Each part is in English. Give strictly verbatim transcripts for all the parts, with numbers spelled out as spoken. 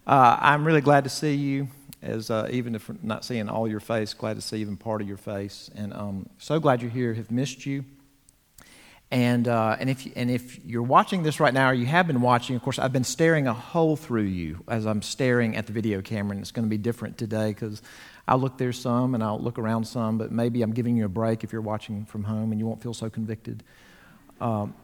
Uh, I'm really glad to see you, as uh, even if not seeing all your face, glad to see even part of your face. And um, so glad you're here, have missed you. And uh, and if and if you're watching this right now, or you have been watching, of course, I've been staring a hole through you as I'm staring at the video camera, and it's going to be different today because I'll look there some and I'll look around some, but maybe I'm giving you a break if you're watching from home and you won't feel so convicted. Um,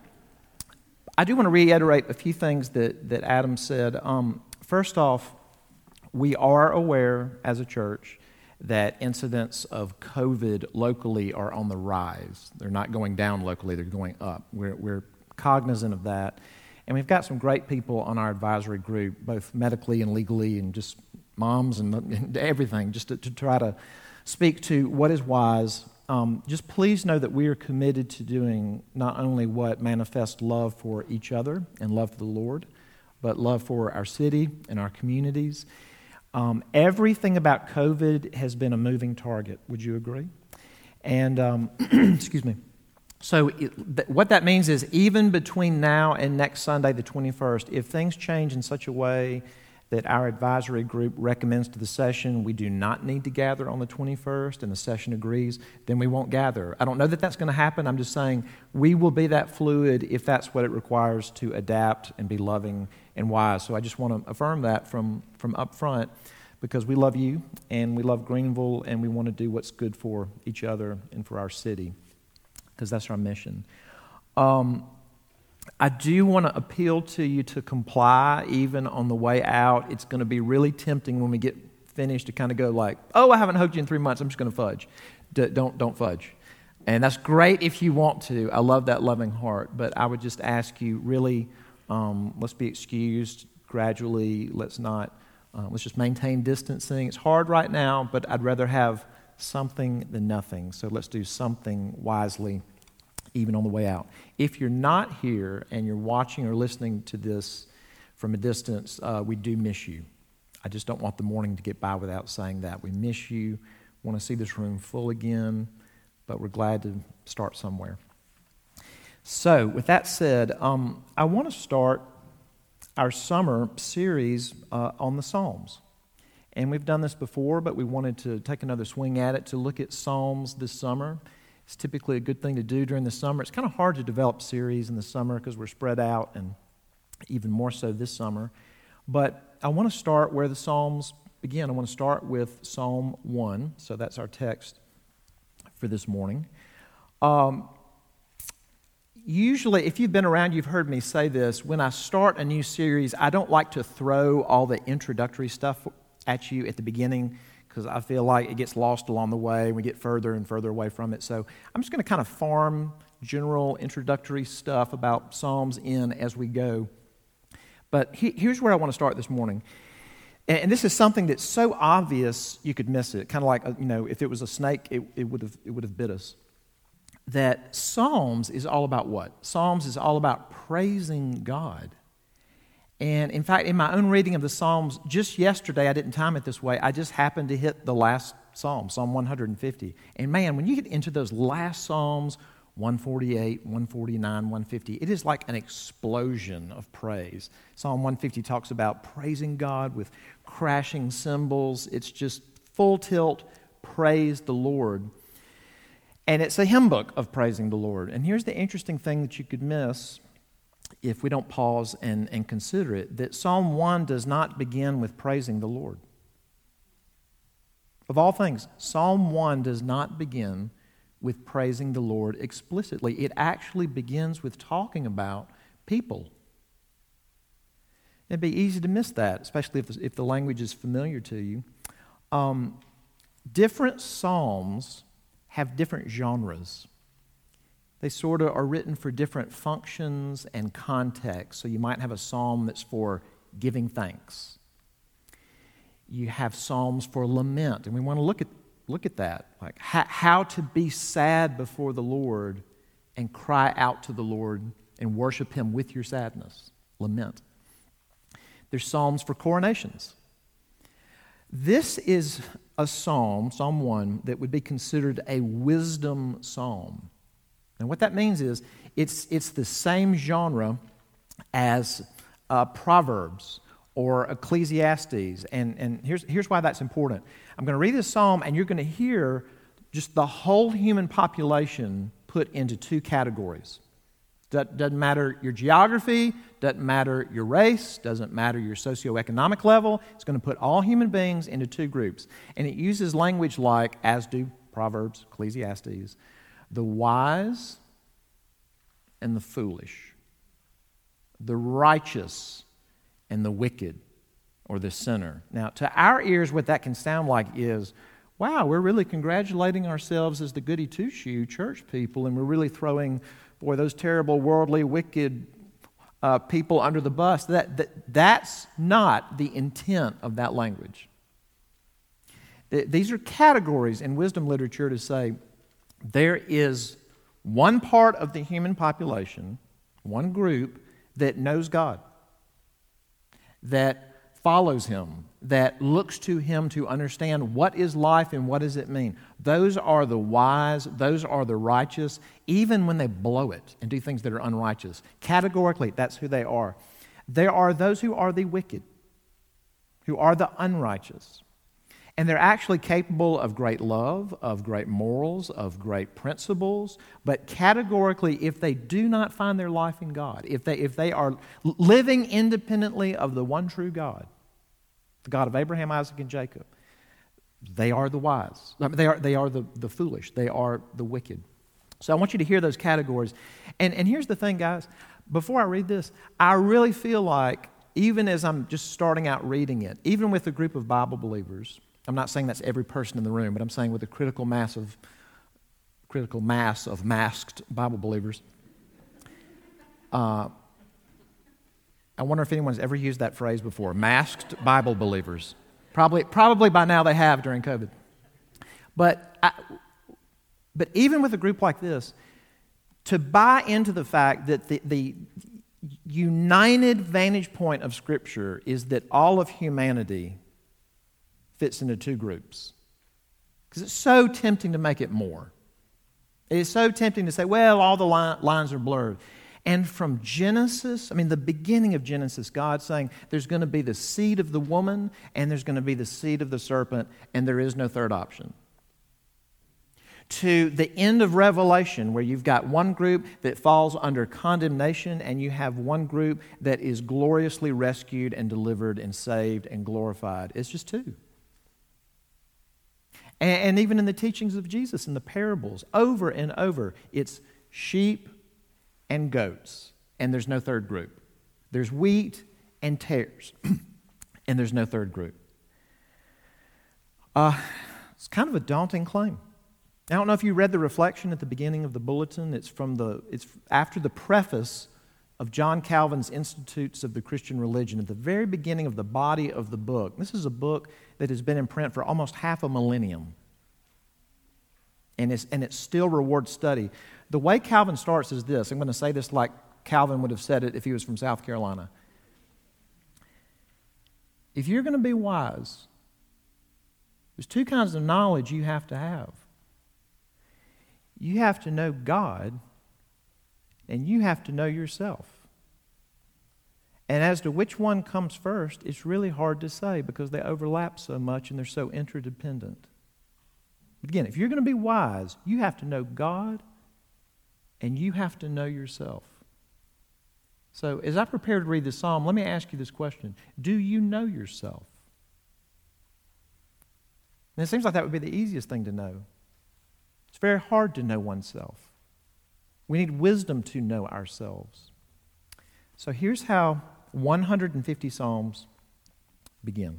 I do want to reiterate a few things that, that Adam said. Um, first off, we are aware as a church that incidents of COVID locally are on the rise. They're not going down locally, they're going up. We're, we're cognizant of that. And we've got some great people on our advisory group, both medically and legally, and just moms and, and everything, just to, to try to speak to what is wise. Um, just please know that we are committed to doing not only what manifests love for each other and love for the Lord, but love for our city and our communities. Um, everything about COVID has been a moving target. Would you agree? And, um, excuse me. So it, th- what that means is even between now and next Sunday, the twenty-first, if things change in such a way that our advisory group recommends to the session we do not need to gather on the twenty-first and the session agrees, then we won't gather. I don't know that that's going to happen. I'm just saying we will be that fluid if that's what it requires to adapt and be loving and wise. So I just want to affirm that from, from up front because we love you and we love Greenville and we want to do what's good for each other and for our city because that's our mission. Um, I do want to appeal to you to comply even on the way out. It's going to be really tempting when we get finished to kind of go like, oh, I haven't hugged you in three months. I'm just going to fudge. D- don't don't fudge. And that's great if you want to. I love that loving heart. But I would just ask you really, um, let's be excused gradually. Let's not, uh, let's just maintain distancing. It's hard right now, but I'd rather have something than nothing. So let's do something wisely even on the way out. If you're not here and you're watching or listening to this from a distance, uh, we do miss you. I just don't want the morning to get by without saying that. We miss you, want to see this room full again, but we're glad to start somewhere. So, with that said, um, I want to start our summer series uh, on the Psalms. And we've done this before, but we wanted to take another swing at it to look at Psalms this summer. It's typically a good thing to do during the summer. It's kind of hard to develop series in the summer because we're spread out, and even more so this summer. But I want to start where the Psalms begin. I want to start with Psalm one. So that's our text for this morning. Um, usually, if you've been around, you've heard me say this. When I start a new series, I don't like to throw all the introductory stuff at you at the beginning, because I feel like it gets lost along the way and we get further and further away from it. So I'm just going to kind of farm general introductory stuff about Psalms in as we go. But he, here's where I want to start this morning. And, and this is something that's so obvious you could miss it. Kind of like, you know, if it was a snake, it, it would have it would have bit us. That Psalms is all about what? Psalms is all about praising God. And in fact, in my own reading of the Psalms, just yesterday, I didn't time it this way, I just happened to hit the last Psalm, Psalm one hundred fifty. And man, when you get into those last Psalms, one forty-eight, one forty-nine, one fifty, it is like an explosion of praise. Psalm one fifty talks about praising God with crashing cymbals. It's just full tilt, praise the Lord. And it's a hymn book of praising the Lord. And here's the interesting thing that you could miss if we don't pause and, and consider it, that Psalm one does not begin with praising the Lord. Of all things, Psalm one does not begin with praising the Lord explicitly. It actually begins with talking about people. It'd be easy to miss that, especially if the, if the language is familiar to you. Um, different Psalms have different genres. They sort of are written for different functions and contexts. So you might have a psalm that's for giving thanks. You have psalms for lament, and we want to look at look at that, like how, how to be sad before the Lord and cry out to the Lord and worship Him with your sadness. Lament. There's psalms for coronations. This is a psalm, Psalm one, that would be considered a wisdom psalm. And what that means is it's it's the same genre as uh, Proverbs or Ecclesiastes. And, and here's, here's why that's important. I'm going to read this psalm, and you're going to hear just the whole human population put into two categories. Doesn't matter your geography, doesn't matter your race, doesn't matter your socioeconomic level. It's going to put all human beings into two groups. And it uses language like, as do Proverbs, Ecclesiastes, the wise and the foolish, the righteous and the wicked, or the sinner. Now, to our ears, what that can sound like is, wow, we're really congratulating ourselves as the goody two-shoe church people, and we're really throwing, boy, those terrible, worldly, wicked uh, people under the bus. That, that That's not the intent of that language. These are categories in wisdom literature to say there is one part of the human population, one group, that knows God, that follows Him, that looks to Him to understand what is life and what does it mean. Those are the wise, those are the righteous, even when they blow it and do things that are unrighteous. Categorically, that's who they are. There are those who are the wicked, who are the unrighteous. And they're actually capable of great love, of great morals, of great principles. But categorically, if they do not find their life in God, if they, if they are living independently of the one true God, the God of Abraham, Isaac, and Jacob, they are the wise. I mean, they are, they are the, the foolish. They are the wicked. So I want you to hear those categories. And, and here's the thing, guys. Before I read this, I really feel like, even as I'm just starting out reading it, even with a group of Bible believers, I'm not saying that's every person in the room, but I'm saying with a critical mass of critical mass of masked Bible believers. Uh, I wonder if anyone's ever used that phrase before, masked Bible believers. Probably, probably by now they have during COVID. But, I, but even with a group like this, to buy into the fact that the, the united vantage point of Scripture is that all of humanity fits into two groups. Because it's so tempting to make it more. It is so tempting to say, well, all the li- lines are blurred. And from Genesis, I mean, the beginning of Genesis, God's saying there's going to be the seed of the woman and there's going to be the seed of the serpent, and there is no third option. To the end of Revelation, where you've got one group that falls under condemnation and you have one group that is gloriously rescued and delivered and saved and glorified. It's just two. And even in the teachings of Jesus, in the parables, over and over, it's sheep and goats, and there's no third group. There's wheat and tares, and there's no third group. Uh, it's kind of a daunting claim. I don't know if you read the reflection at the beginning of the bulletin. It's from the it's after the preface of John Calvin's Institutes of the Christian Religion, at the very beginning of the body of the book. This is a book that has been in print for almost half a millennium. And it's, and it still rewards study. The way Calvin starts is this. I'm going to say this like Calvin would have said it if he was from South Carolina. If you're going to be wise, there's two kinds of knowledge you have to have. You have to know God, and you have to know yourself. And as to which one comes first, it's really hard to say because they overlap so much and they're so interdependent. But again, if you're going to be wise, you have to know God and you have to know yourself. So as I prepare to read this psalm, let me ask you this question. Do you know yourself? And it seems like that would be the easiest thing to know. It's very hard to know oneself. We need wisdom to know ourselves. So here's how one hundred fifty Psalms begin.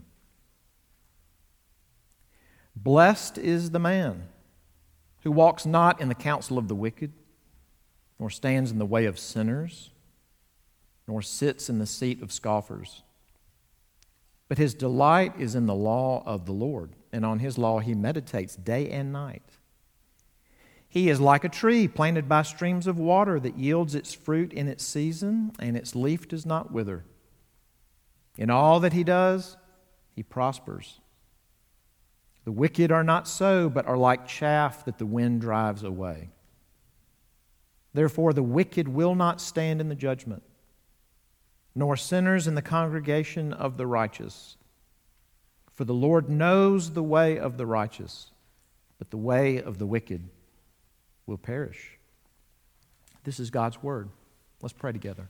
Blessed is the man who walks not in the counsel of the wicked, nor stands in the way of sinners, nor sits in the seat of scoffers. But his delight is in the law of the Lord, and on his law he meditates day and night. He is like a tree planted by streams of water that yields its fruit in its season, and its leaf does not wither. In all that he does, he prospers. The wicked are not so, but are like chaff that the wind drives away. Therefore, the wicked will not stand in the judgment, nor sinners in the congregation of the righteous. For the Lord knows the way of the righteous, but the way of the wicked will perish. This is God's word. Let's pray together.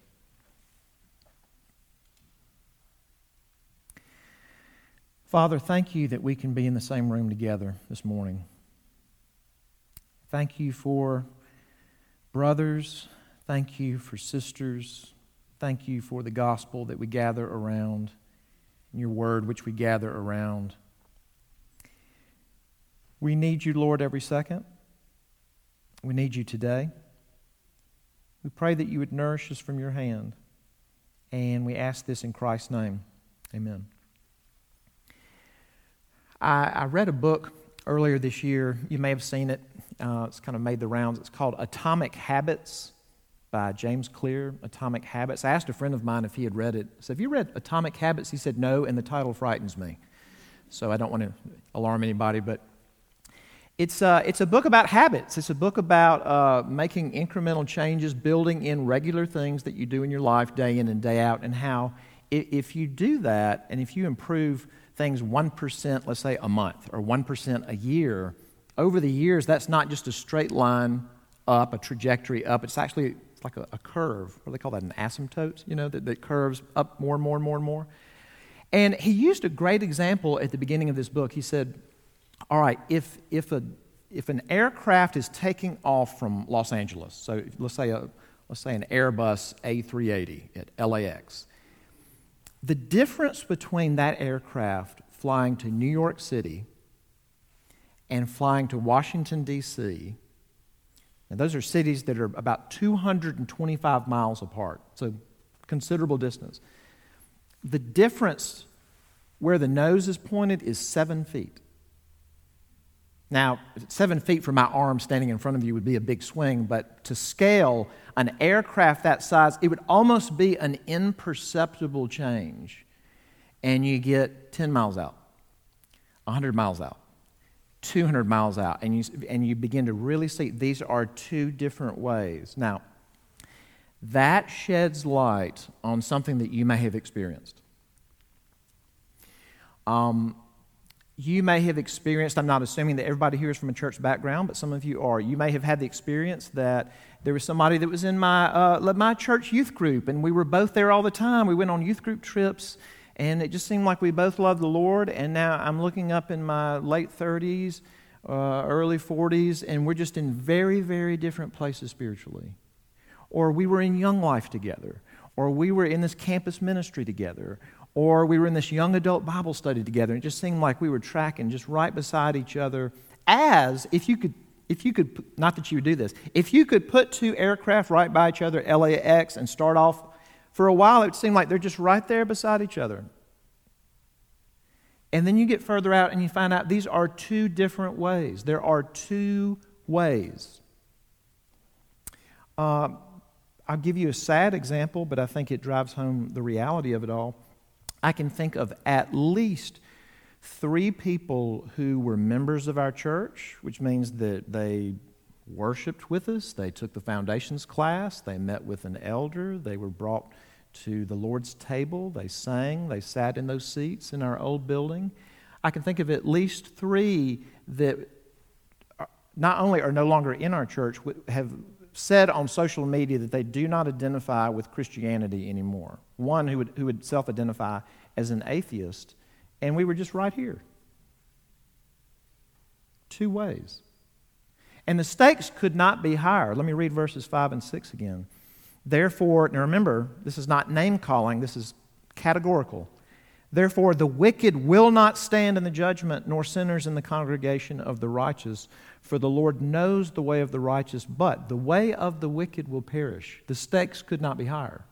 Father, thank you that we can be in the same room together this morning. Thank you for brothers. Thank you for sisters. Thank you for the gospel that we gather around, and your word which we gather around. We need you, Lord, every second. We need you today. We pray that you would nourish us from your hand, and we ask this in Christ's name. Amen. I, I read a book earlier this year. You may have seen it. Uh, it's kind of made the rounds. It's called Atomic Habits by James Clear, Atomic Habits. I asked a friend of mine if he had read it. I said, have you read Atomic Habits? He said, no, and the title frightens me. So I don't want to alarm anybody, but it's, uh, it's a book about habits. It's a book about uh, making incremental changes, building in regular things that you do in your life day in and day out, and how if you do that, and if you improve things one percent, let's say a month, or one percent a year, over the years, that's not just a straight line up, a trajectory up. It's actually like a, a curve. What do they call that? An asymptote, you know, that, that curves up more and more and more and more. And he used a great example at the beginning of this book. He said, all right, if if a if an aircraft is taking off from Los Angeles, so let's say a let's say an Airbus A three eighty at L A X, the difference between that aircraft flying to New York City and flying to Washington, D C, and those are cities that are about two hundred twenty-five miles apart, so considerable distance. The difference where the nose is pointed is seven feet. Now, seven feet from my arm standing in front of you would be a big swing, but to scale an aircraft that size, it would almost be an imperceptible change. And you get ten miles out, one hundred miles out, two hundred miles out, and you, and you begin to really see these are two different ways. Now, that sheds light on something that you may have experienced. Um, you may have experienced, I'm not assuming that everybody here is from a church background, but some of you are. You may have had the experience that there was somebody that was in my uh, my church youth group, and we were both there all the time. We went on youth group trips, and it just seemed like we both loved the Lord, and now I'm looking up in my late thirties, uh, early forties, and we're just in very, very different places spiritually. Or we were in Young Life together, or we were in this campus ministry together, or we were in this young adult Bible study together. It just seemed like we were tracking just right beside each other as, if you could, if you could, not that you would do this, if you could put two aircraft right by each other, L A X, and start off, for a while it would seem like they're just right there beside each other. And then you get further out and you find out these are two different ways. There are two ways. Uh, I'll give you a sad example, but I think it drives home the reality of it all. I can think of at least three people who were members of our church, which means that they worshiped with us, they took the foundations class, they met with an elder, they were brought to the Lord's table, they sang, they sat in those seats in our old building. I can think of at least three that not only are no longer in our church, have said on social media that they do not identify with Christianity anymore. One who would, who would self-identify as an atheist, and we were just right here. Two ways. And the stakes could not be higher. Let me read verses five and six again. Therefore, now remember, this is not name-calling, this is categorical. Therefore, the wicked will not stand in the judgment, nor sinners in the congregation of the righteous. For the Lord knows the way of the righteous, but the way of the wicked will perish. The stakes could not be higher.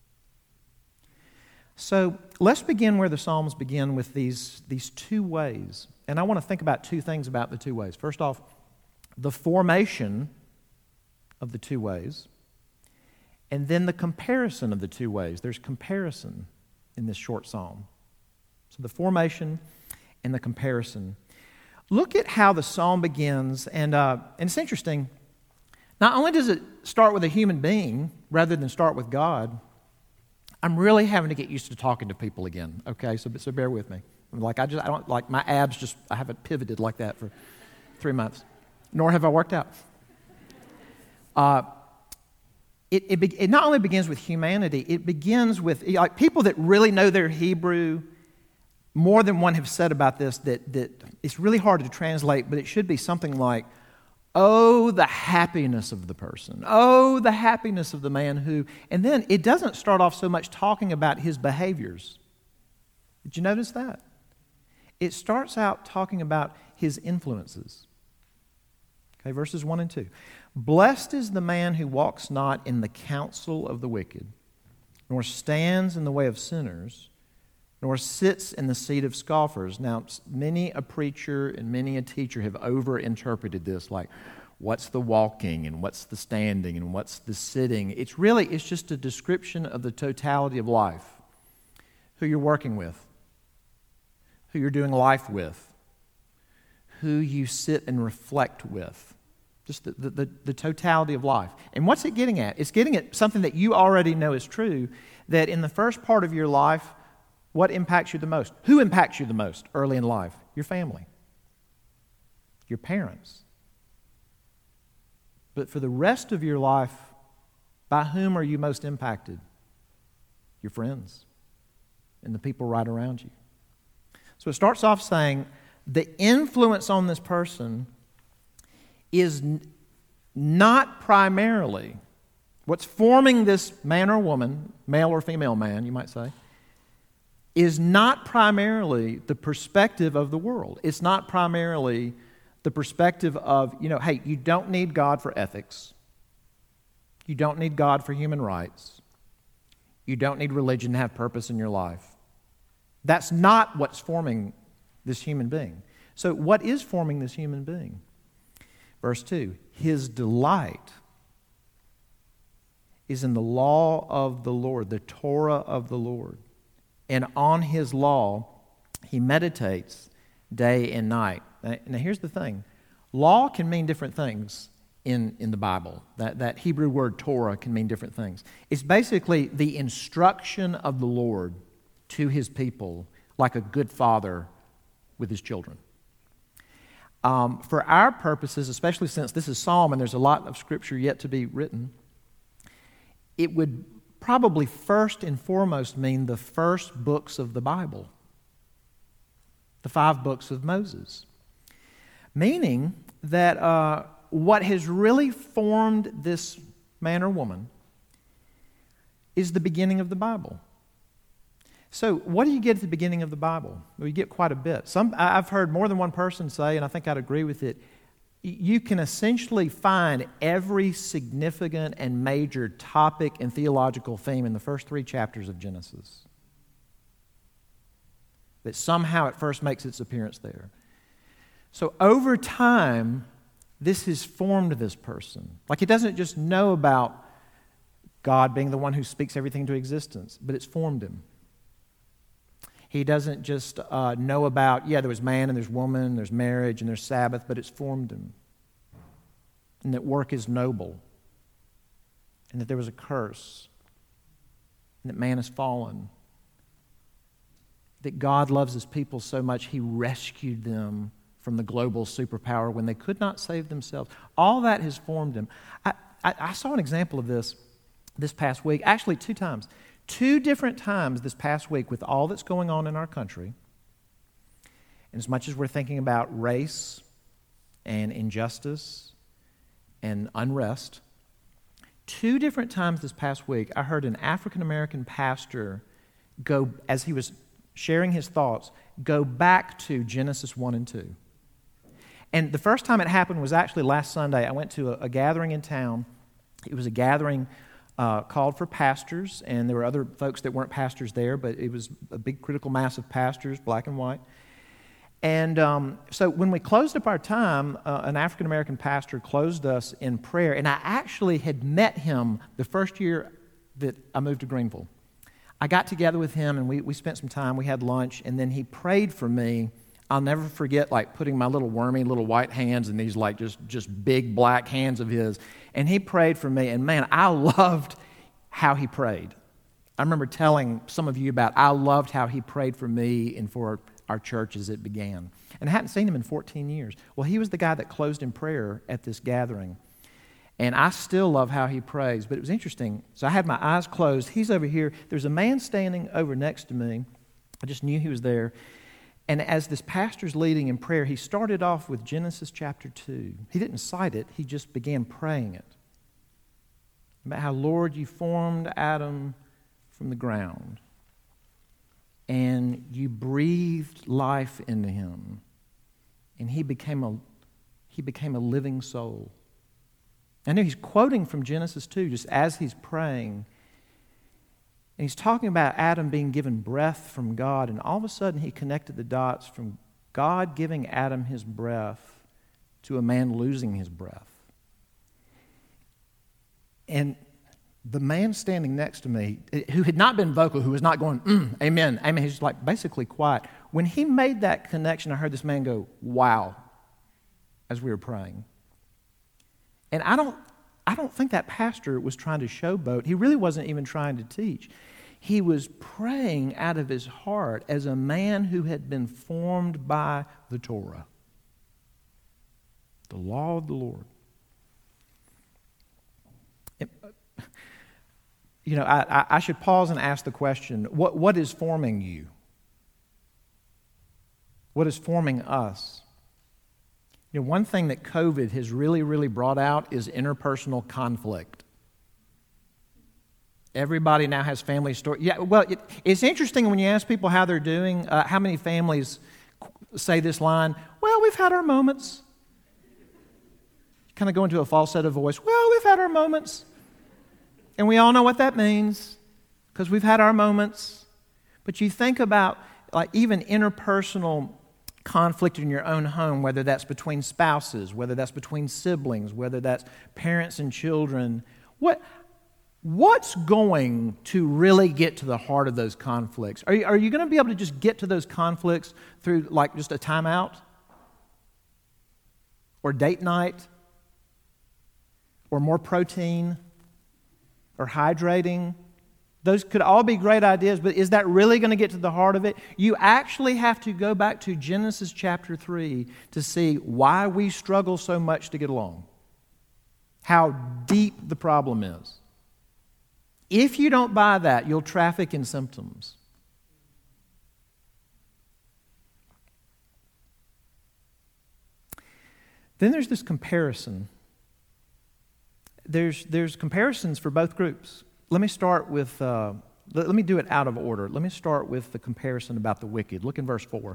So let's begin where the Psalms begin with these, these two ways. And I want to think about two things about the two ways. First off, the formation of the two ways, and then the comparison of the two ways. There's comparison in this short psalm. So the formation and the comparison. Look at how the psalm begins, and, uh, and it's interesting. Not only does it start with a human being rather than start with God, I'm really having to get used to talking to people again, okay? So, so bear with me. I'm like, I just, I don't, like, my abs just, I haven't pivoted like that for three months, nor have I worked out. Uh, it, it, be, it not only begins with humanity, it begins with, like, people that really know their Hebrew. More than one have said about this that, that it's really hard to translate, but it should be something like, oh, the happiness of the person. Oh, the happiness of the man who... And then it doesn't start off so much talking about his behaviors. Did you notice that? It starts out talking about his influences. Okay, verses one and two. Blessed is the man who walks not in the counsel of the wicked, nor stands in the way of sinners, nor sits in the seat of scoffers. Now, many a preacher and many a teacher have overinterpreted this, like, what's the walking, and what's the standing, and what's the sitting. It's really, it's just a description of the totality of life. Who you're working with, who you're doing life with, who you sit and reflect with. Just the, the, the totality of life. And what's it getting at? It's getting at something that you already know is true, that in the first part of your life, what impacts you the most? Who impacts you the most early in life? Your family, your parents. But for the rest of your life, by whom are you most impacted? Your friends and the people right around you. So it starts off saying the influence on this person is n- not primarily what's forming this man or woman, male or female man, you might say, is not primarily the perspective of the world. It's not primarily the perspective of, you know, hey, you don't need God for ethics. You don't need God for human rights. You don't need religion to have purpose in your life. That's not what's forming this human being. So what is forming this human being? Verse two, his delight is in the law of the Lord, the Torah of the Lord. And on his law, he meditates day and night. Now, here's the thing. Law can mean different things in, in the Bible. That, that Hebrew word Torah can mean different things. It's basically the instruction of the Lord to his people, like a good father with his children. Um, for our purposes, especially since this is Psalm and there's a lot of Scripture yet to be written, it would probably first and foremost mean the first books of the Bible, the five books of Moses. Meaning that uh, what has really formed this man or woman is the beginning of the Bible. So what do you get at the beginning of the Bible? Well, you get quite a bit. Some I've heard more than one person say, and I think I'd agree with it, you can essentially find every significant and major topic and theological theme in the first three chapters of Genesis. That somehow it first makes its appearance there. So over time, this has formed this person. Like, he doesn't just know about God being the one who speaks everything into existence, but it's formed him. He doesn't just uh, know about, yeah, there was man and there's woman, there's marriage and there's Sabbath, but it's formed him. And that work is noble. And that there was a curse. And that man has fallen. That God loves his people so much, he rescued them from the global superpower when they could not save themselves. All that has formed him. I, I, I saw an example of this this past week, actually two times. Two different times this past week with all that's going on in our country, and as much as we're thinking about race and injustice and unrest, two different times this past week I heard an African-American pastor go, as he was sharing his thoughts, go back to Genesis one and two. And the first time it happened was actually last Sunday. I went to a, a gathering in town. It was a gathering Uh, called for pastors, and there were other folks that weren't pastors there, but it was a big critical mass of pastors, black and white. And um, so when we closed up our time, uh, an African-American pastor closed us in prayer, and I actually had met him the first year that I moved to Greenville. I got together with him, and we, we spent some time, we had lunch, and then he prayed for me. I'll never forget, like, putting my little wormy little white hands in these, like, just, just big black hands of his. And he prayed for me, and man, I loved how he prayed. I remember telling some of you about, I loved how he prayed for me and for our church as it began. And I hadn't seen him in fourteen years. Well, he was the guy that closed in prayer at this gathering. And I still love how he prays. But it was interesting. So I had my eyes closed. He's over here. There's a man standing over next to me. I just knew he was there. And as this pastor's leading in prayer, he started off with Genesis chapter two. He didn't cite it. He just began praying it. About how, Lord, you formed Adam from the ground. And you breathed life into him. And he became a, he became a living soul. I know he's quoting from Genesis two just as he's praying. And he's talking about Adam being given breath from God. And all of a sudden he connected the dots from God giving Adam his breath to a man losing his breath. And the man standing next to me, who had not been vocal, who was not going, mm, amen, amen, he's just like basically quiet. When he made that connection, I heard this man go, wow, as we were praying. And I don't, I don't think that pastor was trying to showboat. He really wasn't even trying to teach. He was praying out of his heart as a man who had been formed by the Torah, the law of the Lord. It, you know, I, I should pause and ask the question, what, what is forming you? What is forming us? You know, one thing that COVID has really, really brought out is interpersonal conflict. Everybody now has family stories. Yeah, well, it, it's interesting when you ask people how they're doing, uh, how many families say this line, well, we've had our moments. Kind of go into a falsetto voice, well, we've had our moments. And we all know what that means because we've had our moments. But you think about like even interpersonal conflict in your own home, whether that's between spouses, whether that's between siblings, whether that's parents and children. What, what's going to really get to the heart of those conflicts? Are you, are you going to be able to just get to those conflicts through like just a timeout? Or date night? Or more protein? Or hydrating? Those could all be great ideas, but is that really going to get to the heart of it? You actually have to go back to Genesis chapter three to see why we struggle so much to get along. How deep the problem is. If you don't buy that, you'll traffic in symptoms. Then there's this comparison. There's, there's comparisons for both groups. Let me start with, uh, let, let me do it out of order. Let me start with the comparison about the wicked. Look in verse four.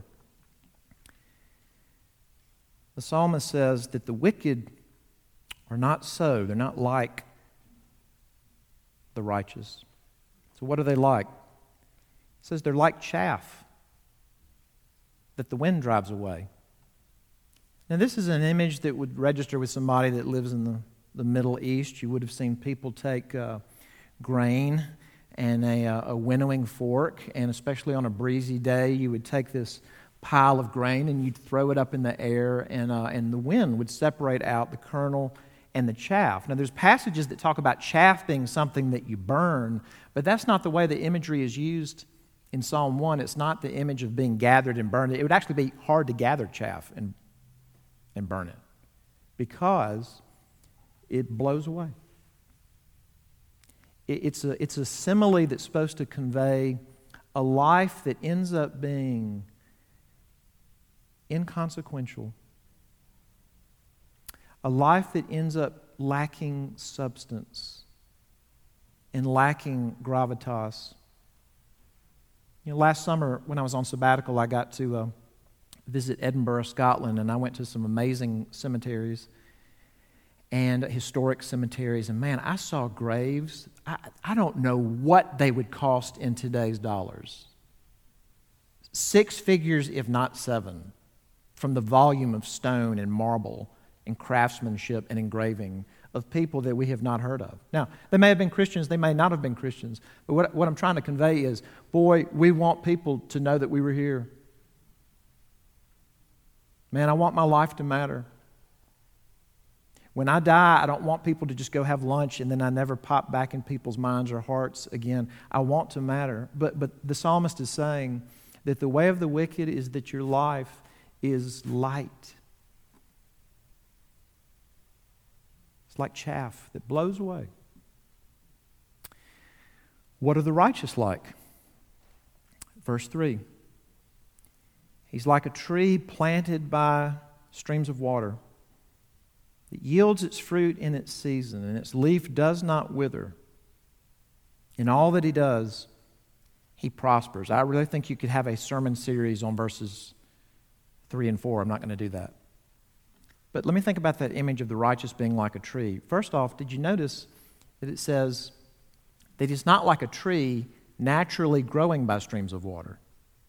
The psalmist says that the wicked are not so. They're not like the righteous. So what are they like? It says they're like chaff that the wind drives away. Now this is an image that would register with somebody that lives in the, the Middle East. You would have seen people take uh, grain and a, a winnowing fork, and especially on a breezy day, you would take this pile of grain and you'd throw it up in the air, and uh, and the wind would separate out the kernel and the chaff. Now, there's passages that talk about chaff being something that you burn, but that's not the way the imagery is used in Psalm one. It's not the image of being gathered and burned. It would actually be hard to gather chaff and and burn it because it blows away. It's a, it's a simile that's supposed to convey a life that ends up being inconsequential, a life that ends up lacking substance and lacking gravitas. You know, last summer when I was on sabbatical, I got to uh, visit Edinburgh, Scotland, and I went to some amazing cemeteries and historic cemeteries, and man, I saw graves. I, I don't know what they would cost in today's dollars. Six figures, if not seven, from the volume of stone and marble and craftsmanship and engraving of people that we have not heard of. Now, they may have been Christians, they may not have been Christians, but what, what I'm trying to convey is, boy, we want people to know that we were here. Man, I want my life to matter. When I die, I don't want people to just go have lunch and then I never pop back in people's minds or hearts again. I want to matter. But, but the psalmist is saying that the way of the wicked is that your life is light. It's like chaff that blows away. What are the righteous like? Verse three. He's like a tree planted by streams of water. It yields its fruit in its season, and its leaf does not wither. In all that he does, he prospers. I really think you could have a sermon series on verses three and four. I'm not going to do that. But let me think about that image of the righteous being like a tree. First off, did you notice that it says that it's not like a tree naturally growing by streams of water?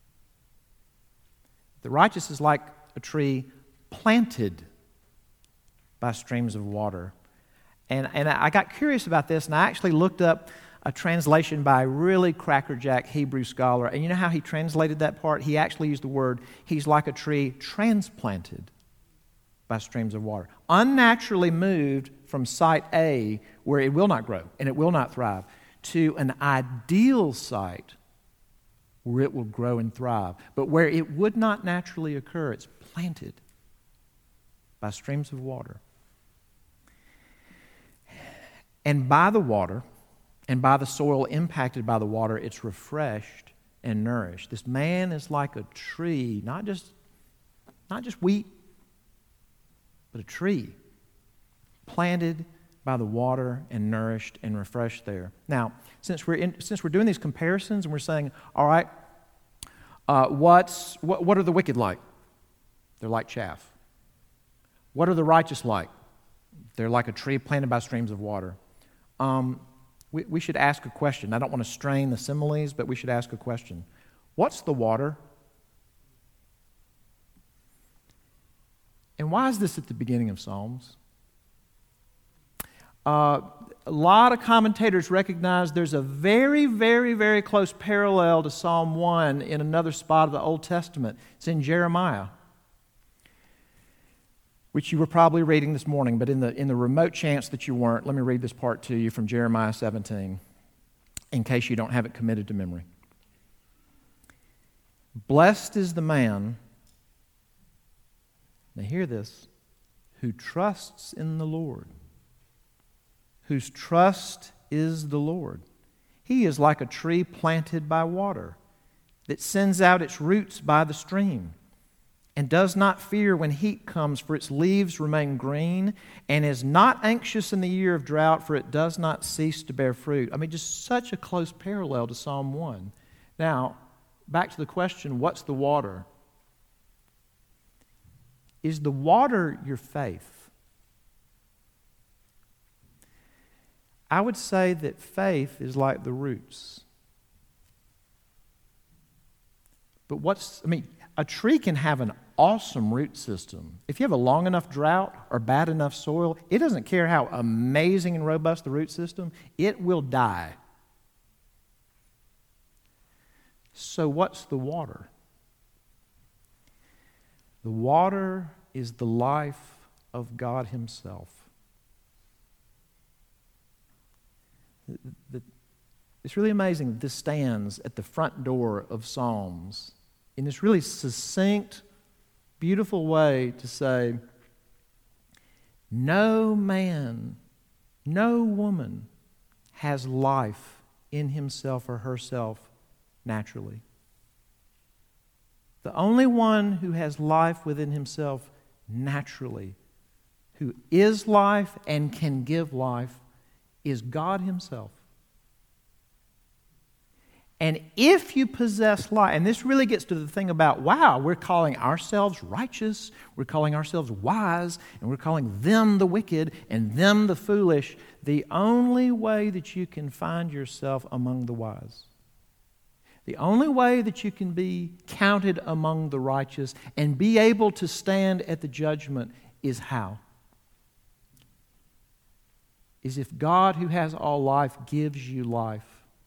The righteous is like a tree planted by streams of water. And, and I got curious about this, and I actually looked up a translation by a really crackerjack Hebrew scholar. And you know how he translated that part? He actually used the word, he's like a tree transplanted by streams of water. Unnaturally moved from site A, where it will not grow and it will not thrive, to an ideal site where it will grow and thrive. But where it would not naturally occur, it's planted by streams of water. And by the water, and by the soil impacted by the water, it's refreshed and nourished. This man is like a tree, not just, not just wheat, but a tree planted by the water and nourished and refreshed there. Now, since we're in, since we're doing these comparisons and we're saying, all right, uh, what's what, what are the wicked like? They're like chaff. What are the righteous like? They're like a tree planted by streams of water. Um, we, we should ask a question. I don't want to strain the similes, but we should ask a question. What's the water? And why is this at the beginning of Psalms? Uh, a lot of commentators recognize there's a very, very, very close parallel to Psalm one in another spot of the Old Testament. It's in Jeremiah, which you were probably reading this morning, but in the, in the remote chance that you weren't, let me read this part to you from Jeremiah seventeen, in case you don't have it committed to memory. Blessed is the man, now hear this, who trusts in the Lord, whose trust is the Lord. He is like a tree planted by water that sends out its roots by the stream and does not fear when heat comes, for its leaves remain green, and is not anxious in the year of drought, for it does not cease to bear fruit. I mean, just such a close parallel to Psalm one. Now, back to the question, what's the water? Is the water your faith? I would say that faith is like the roots. But what's, I mean, a tree can have an awesome root system. If you have a long enough drought or bad enough soil, it doesn't care how amazing and robust the root system, it will die. So what's the water? The water is the life of God Himself. It's really amazing that this stands at the front door of Psalms in this really succinct, beautiful way to say, no man, no woman has life in himself or herself naturally. The only one who has life within himself naturally, who is life and can give life, is God Himself. And if you possess life, and this really gets to the thing about, wow, we're calling ourselves righteous, we're calling ourselves wise, and we're calling them the wicked and them the foolish. The only way that you can find yourself among the wise, the only way that you can be counted among the righteous and be able to stand at the judgment is how? Is if God, who has all life, gives you life.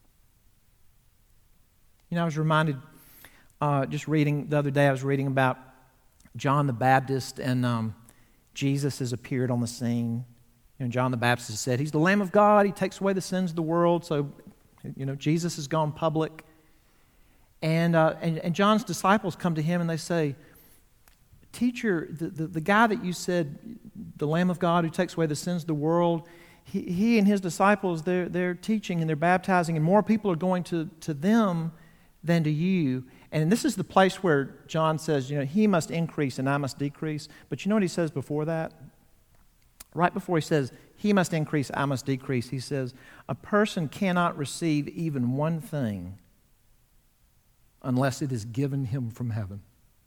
You know, I was reminded, uh, just reading the other day, I was reading about John the Baptist, and um, Jesus has appeared on the scene. You know, John the Baptist said, He's the Lamb of God. He takes away the sins of the world. So, you know, Jesus has gone public. And, uh, and, and John's disciples come to him and they say, Teacher, the, the, the guy that you said, the Lamb of God who takes away the sins of the world, he, he and his disciples, they're, they're teaching and they're baptizing, and more people are going to, to them than to you. And this is the place where John says, you know, he must increase and I must decrease. But you know what he says before that? Right before he says, he must increase, I must decrease, he says, a person cannot receive even one thing unless it is given him from heaven.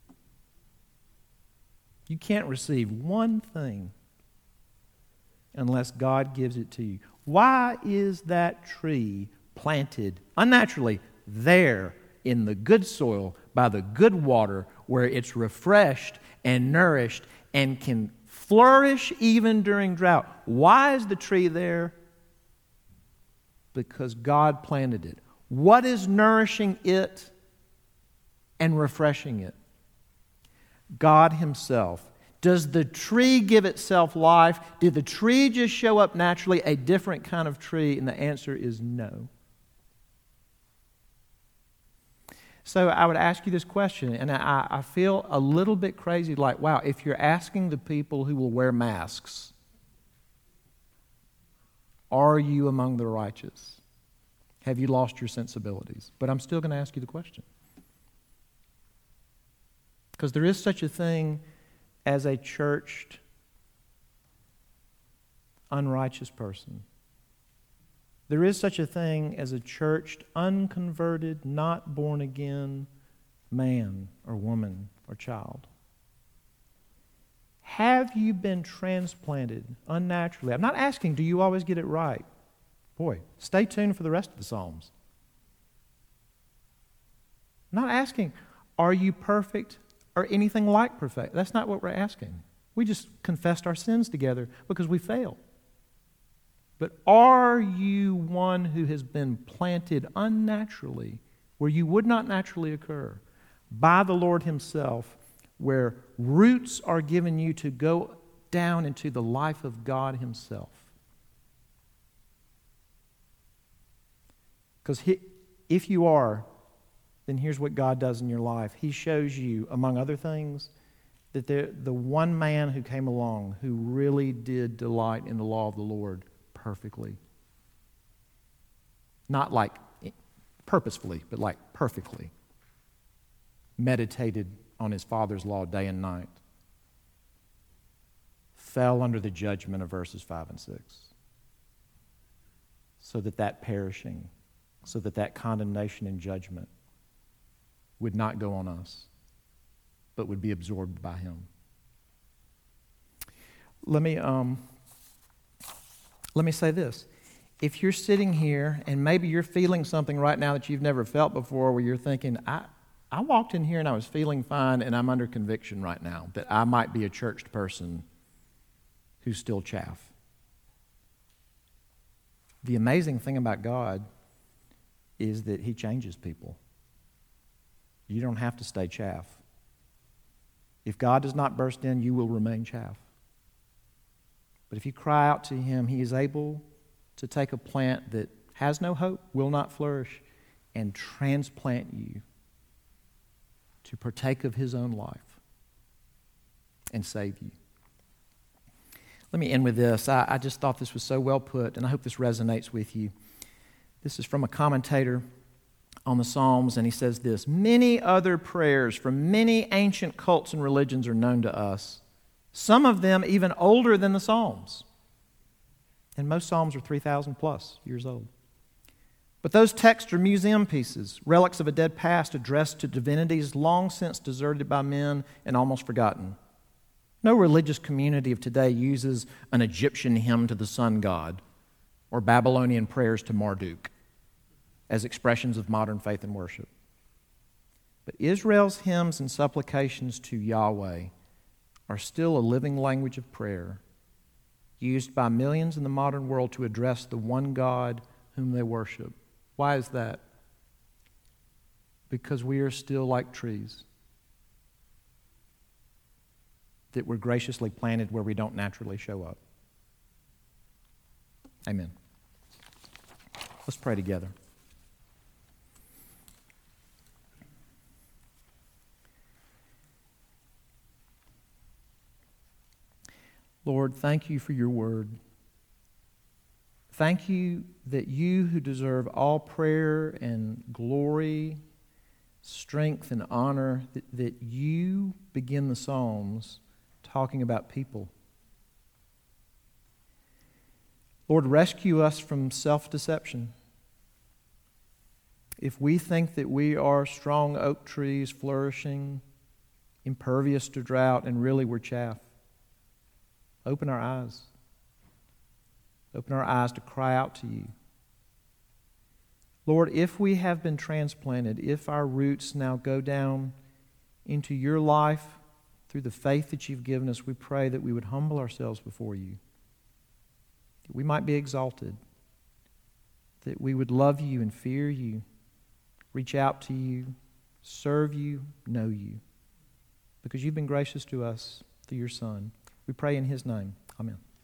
You can't receive one thing unless God gives it to you. Why is that tree planted unnaturally there in the good soil, by the good water, where it's refreshed and nourished and can flourish even during drought? Why is the tree there? Because God planted it. What is nourishing it and refreshing it? God Himself. Does the tree give itself life? Did the tree just show up naturally, a different kind of tree? And the answer is no. So I would ask you this question, and I, I feel a little bit crazy, like, wow, if you're asking the people who will wear masks, are you among the righteous? Have you lost your sensibilities? But I'm still going to ask you the question. Because there is such a thing as a churched, unrighteous person. There is such a thing as a churched, unconverted, not born again man or woman or child. Have you been transplanted unnaturally? I'm not asking, do you always get it right? Boy, stay tuned for the rest of the Psalms. I'm not asking, are you perfect or anything like perfect? That's not what we're asking. We just confessed our sins together because we failed. But are you one who has been planted unnaturally, where you would not naturally occur, by the Lord Himself, where roots are given you to go down into the life of God Himself? Because if you are, then here's what God does in your life. He shows you, among other things, that the, the one man who came along who really did delight in the law of the Lord perfectly. Not like purposefully, but like perfectly. Meditated on his Father's law day and night. Fell under the judgment of verses five and six. So that that perishing, so that that condemnation and judgment would not go on us, but would be absorbed by Him. Let me... um. Let me say this. If you're sitting here and maybe you're feeling something right now that you've never felt before, where you're thinking, I, I walked in here and I was feeling fine and I'm under conviction right now that I might be a churched person who's still chaff. The amazing thing about God is that He changes people. You don't have to stay chaff. If God does not burst in, you will remain chaff. But if you cry out to Him, He is able to take a plant that has no hope, will not flourish, and transplant you to partake of His own life and save you. Let me end with this. I, I just thought this was so well put, and I hope this resonates with you. This is from a commentator on the Psalms, and he says this: many other prayers from many ancient cults and religions are known to us. Some of them even older than the Psalms. And most Psalms are three thousand plus years old. But those texts are museum pieces, relics of a dead past addressed to divinities long since deserted by men and almost forgotten. No religious community of today uses an Egyptian hymn to the sun god or Babylonian prayers to Marduk as expressions of modern faith and worship. But Israel's hymns and supplications to Yahweh are still a living language of prayer used by millions in the modern world to address the one God whom they worship. Why is that? Because we are still like trees. that we're graciously planted where we don't naturally show up. Amen. Let's pray together. Lord, thank you for your word. Thank you that you who deserve all prayer and glory, strength and honor, that, that you begin the Psalms talking about people. Lord, rescue us from self-deception. If we think that we are strong oak trees flourishing, impervious to drought, and really we're chaff, open our eyes. Open our eyes to cry out to you. Lord, if we have been transplanted, if our roots now go down into your life through the faith that you've given us, we pray that we would humble ourselves before you, that we might be exalted, that we would love you and fear you, reach out to you, serve you, know you, because you've been gracious to us through your Son. We pray in his name. Amen.